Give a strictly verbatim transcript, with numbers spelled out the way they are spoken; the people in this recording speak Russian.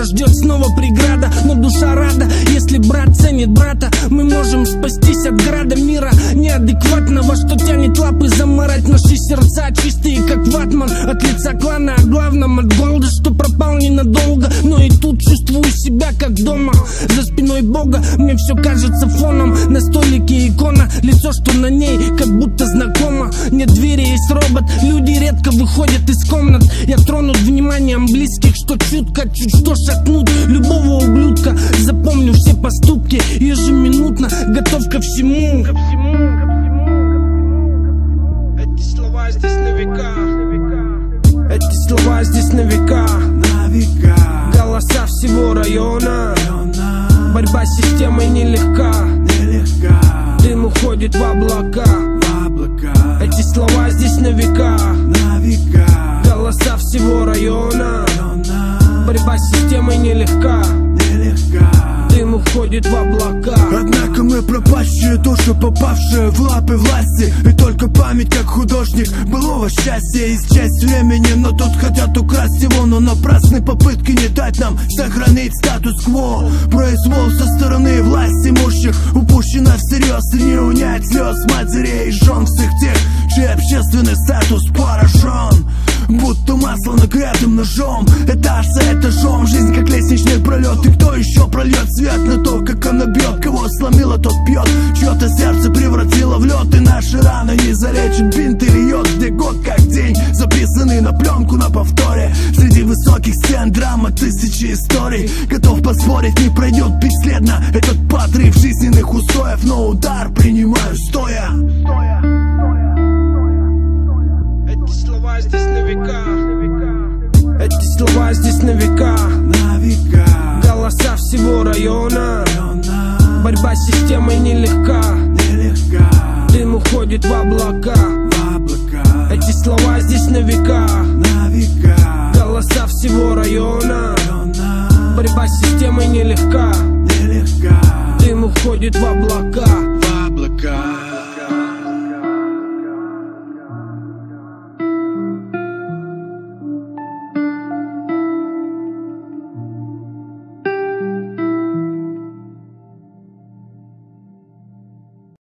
ждет снова преграда, но душа рада, если брат ценит брата. Мы можем спастись от града мира неадекватного, что тянет лапы замарать наши сердца, чистые как ватман. От лица клана, о главном от голода, что пропал ненадолго, но и тут чувствую себя как дома. За спиной Бога мне все кажется фоном, на столике икона, лицо, что на ней, как будто знакомо. Нет двери, есть робот, люди редко выходят из комнат. Я тронут вниманием близких, что чутко, чуть что шатнут любого ублюдка. Запомню все поступки ежеминутно, готов ко всему. Эти слова здесь на века. Эти слова здесь на века. Голоса всего района. Борьба с системой нелегка. Дым уходит в облака. Эти слова здесь на века. Голоса всего района. Борьба с системой нелегка. Дым уходит в облака. Однако мы пропащие души, попавшие в лапы власти. И только память, как художник былого счастья, и счастье времени, но тут хотят украсть его. Но напрасны попытки не дать нам сохранить статус-кво. Произвол со стороны власти имущих упущено всерьез. Не унять слез матерей и жен всех тех, чей общественный статус поражен. Будто масло нагретым ножом, этаж за этажом. Жизнь как лестничный пролет. И кто еще прольет свет на то, как она бьет? Кого сломила, тот пьет. Чье-то сердце превратило в лед. И наши раны не залечит бинт и льет. Где год как день, записанный на пленку на повторе. Среди высоких стен драма тысячи историй. Готов поспорить, не пройдет бесследно этот подрыв жизненных устоев. Но удар принимаю стоя. Эти слова здесь на века. Эти слова здесь на века. Голоса всего района. Борьба с системой нелегка. Дым уходит в облака. Эти слова здесь на века. Голоса всего района. Борьба с системой нелегка. Дым уходит в облака.